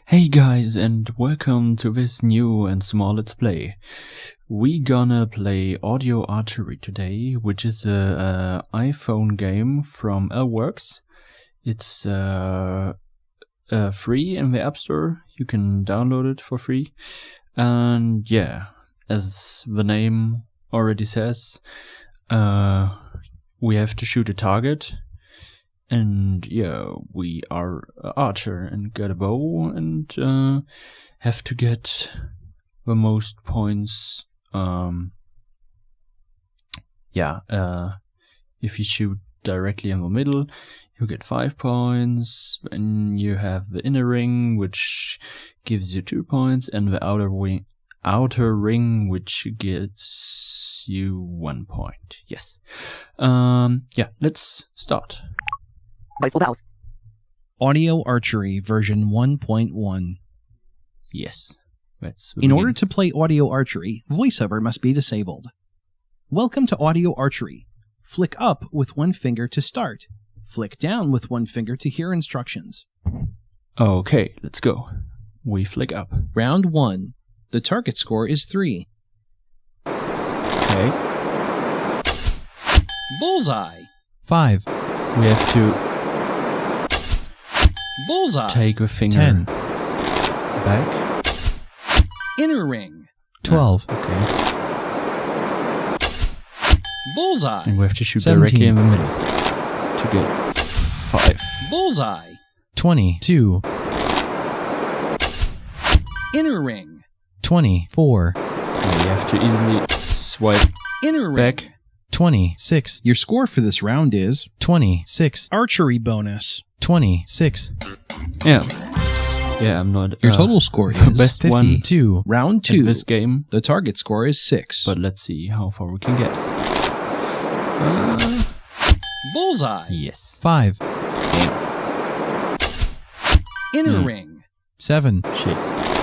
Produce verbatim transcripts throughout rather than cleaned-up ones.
Hey guys, and welcome to this new and small let's play. We gonna play Audio Archery today, which is a, a iPhone game from Elworks. It's uh, uh, free in the App Store. You can download it for free. And yeah, as the name already says, uh, we have to shoot a target. And yeah, we are an archer and get a bow and uh, have to get the most points. Um, yeah, uh, if you shoot directly in the middle, you get five points. And you have the inner ring, which gives you two points, and the outer wing, outer ring, which gets you one point. Yes. Um, yeah, let's start. Audio Archery version one point one. Yes. That's In order to play Audio Archery, voiceover must be disabled. Welcome to Audio Archery. Flick up with one finger to start. Flick down with one finger to hear instructions. Okay, let's go. We flick up. Round one. The target score is three. Okay. Bullseye. Five. We have to Bullseye. take a finger Ten. back. Inner ring. Twelve. Okay. Bullseye. And we have to shoot Seventeen. directly in the middle to get five. Bullseye. Twenty-two. Inner ring. Twenty-four. And you have to easily swipe Inner ring. back. twenty-six. Your score for this round is twenty-six. Archery bonus. twenty-six. Yeah. Yeah, I'm not. Your uh, total score the is best one fifty-two. Round in two. this game. The target score is six. But let's see how far we can get. Uh, Bullseye. yes. Five. Damn. Inner Hmm. ring. Seven. Shit.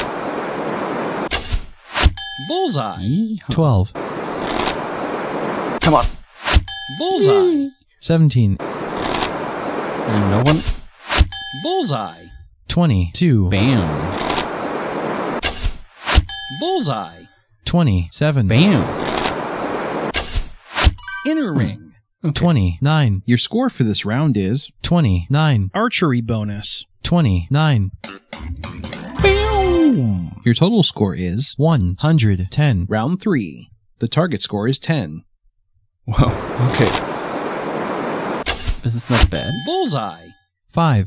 Bullseye. Yeehaw. Twelve. Come on. Bullseye. Seventeen. And no one. Bullseye. Twenty-two. Bam. Bullseye. Twenty-seven. Bam. Inner ring. Okay. Twenty-nine. Your score for this round is twenty-nine. Archery bonus. Twenty-nine. Bam. Your total score is one hundred ten. Round three. The target score is ten. Wow. Okay. This is not bad. Bullseye. Five.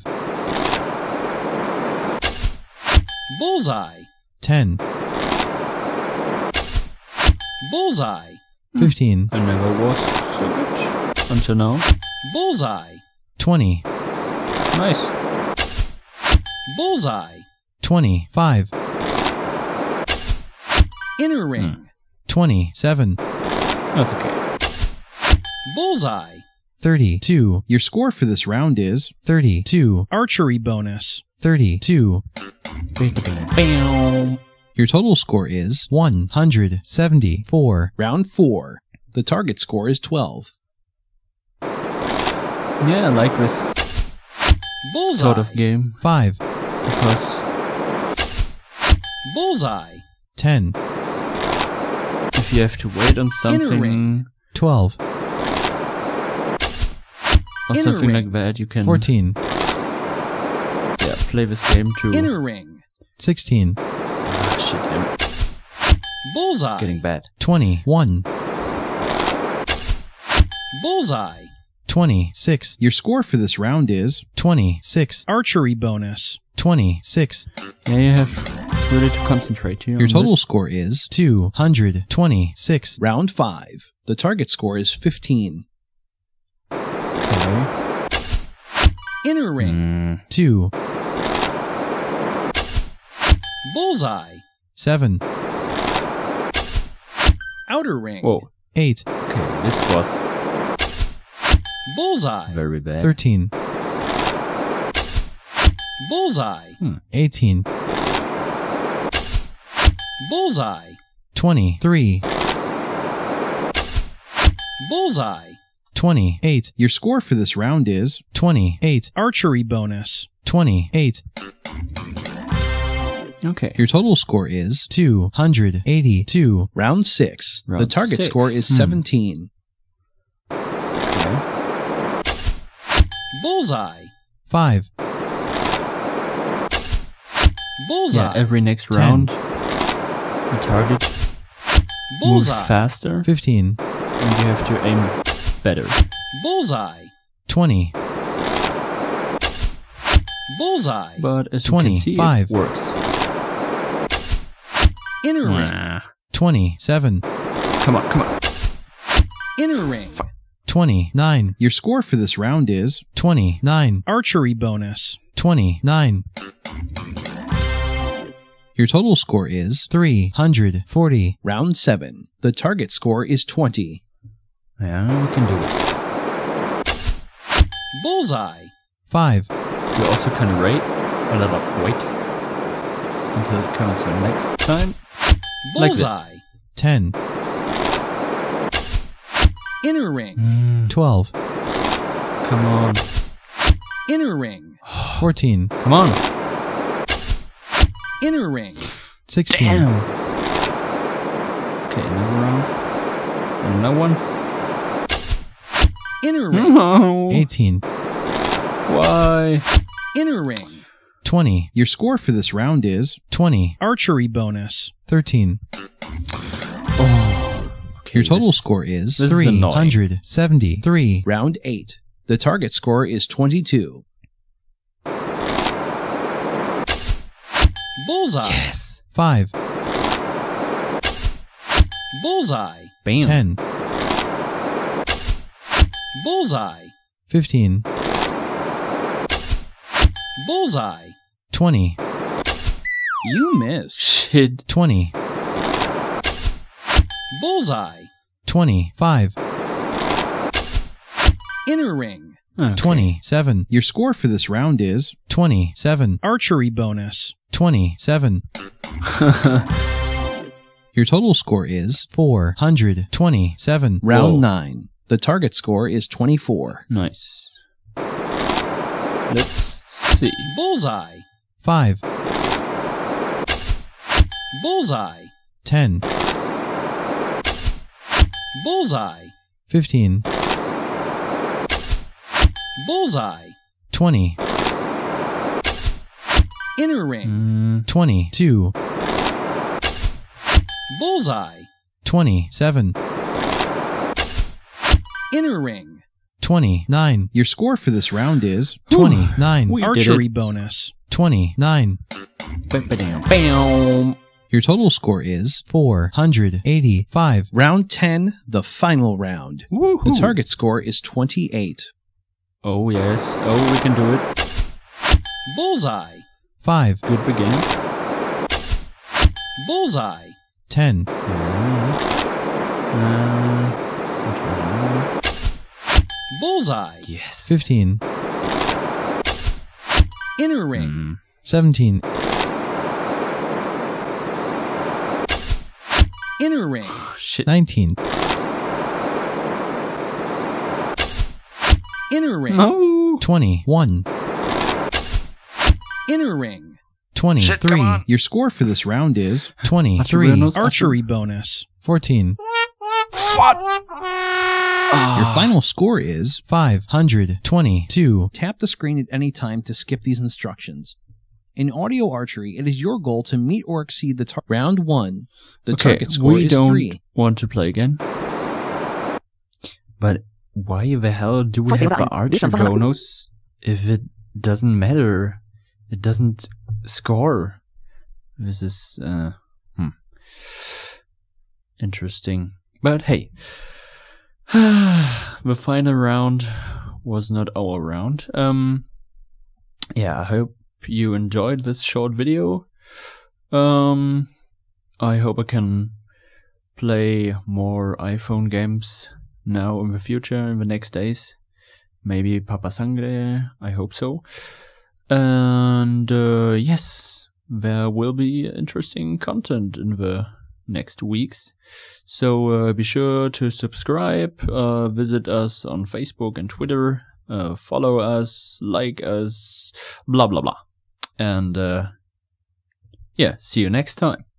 Bullseye. Ten. Bullseye. Fifteen. I never was so good until now. Bullseye. Twenty. Nice. Bullseye. Twenty-five. Inner ring. Hmm. Twenty-seven. That's okay. Bullseye. Thirty-two. Your score for this round is thirty-two. Archery bonus. Thirty-two. Bam. Your total score is one hundred seventy-four. Round four. The target score is twelve. Yeah, I like this Bullseye. sort of game Five. because Bullseye. Ten. if you have to wait on Inner something ring. Twelve. or Inner something ring. like that, you can Fourteen. yeah play this game too. Inner ring. Sixteen. Ah, shit, I'm Bullseye. getting bad. Twenty-one. Bullseye. Twenty-six. Your score for this round is twenty-six. Archery bonus. Twenty-six. Yeah, you have really to concentrate here. Your on total this. score is two hundred twenty-six. Round five. The target score is fifteen. Okay. Inner ring. Mm, Two. Bullseye. Seven. Outer ring. whoa. Eight. Okay, this was Bullseye. very bad. Thirteen. Bullseye. Hmm. Eighteen. Bullseye. Twenty-three. Bullseye. twenty-eight. Your score for this round is twenty-eight. Archery bonus. twenty-eight. Okay. Your total score is two hundred eighty-two. round six. Round the target six. score is Hmm. seventeen. Okay. Bullseye. five. Bullseye. Yeah, every next Ten. round, the target moves Bullseye. faster, fifteen. and you have to aim better. Bullseye. twenty. Bullseye. But as you can see, twenty-five. it works. Inner ring. Nah. twenty-seven. Come on, come on. Inner ring. twenty-nine. Your score for this round is twenty-nine. archery bonus. twenty-nine. Your total score is three hundred forty. round seven. The target score is twenty. Yeah, we can do it. Bullseye. five. You also can rate a lot of wait until it counts for next time. Like this. Bullseye. ten. Inner ring. Mm, twelve. come on. Inner ring. fourteen. Come on. Inner ring. sixteen. Damn. Okay, another round. Another one. Inner ring. No. eighteen. Why? Inner ring. twenty. Your score for this round is twenty. archery bonus. thirteen. Oh. Okay, Your total this- score is this is three annoying. hundred seventy-three. round eight. The target score is twenty-two. Bullseye. Yes. five. Bullseye. Bam. ten. Bullseye. fifteen. Bullseye. twenty. You missed. Shit. twenty. Bullseye. twenty-five. Inner ring. Okay. twenty-seven. Your score for this round is twenty-seven. archery bonus. twenty-seven. Your total score is four hundred twenty-seven. round Whoa. nine. The target score is twenty-four. Nice. Let's see. Bullseye. five. Bullseye. ten. Bullseye. fifteen. Bullseye. twenty. Inner ring. Mm, twenty-two. Bullseye. twenty-seven. Inner ring. twenty-nine. Your score for this round is twenty-nine. We did archery it. bonus. twenty-nine. Bam. Bam. Your total score is four hundred eighty-five. round ten, the final round. Woohoo. The target score is twenty-eight. Oh, yes. Oh, we can do it. Bullseye. five. Good beginning. Bullseye. ten. Uh, uh, Bullseye. yes. fifteen. Inner ring. Mm. seventeen. Inner ring. Shit. nineteen. Inner ring. No. twenty-one. Inner ring. twenty-three. Your score for this round is twenty-three. Archery. archery bonus. fourteen. Ah. Your final score is five hundred twenty-two. tap the screen at any time to skip these instructions. In audio archery, it is your goal to meet or exceed the tar- round one. The Okay, target score we is don't three. want to play again. But why the hell do we have an archer bonus if it doesn't matter? It doesn't score. This is uh, hmm. interesting. But hey, the final round was not our round. Um, yeah, I hope you enjoyed this short video. Um, I hope I can play more iPhone games now in the future, in the next days. Maybe Papa Sangre, I hope so. And uh, yes, there will be interesting content in the next weeks. So uh, be sure to subscribe, uh, visit us on Facebook and Twitter, uh, follow us, like us, blah blah blah. And uh, yeah, see you next time.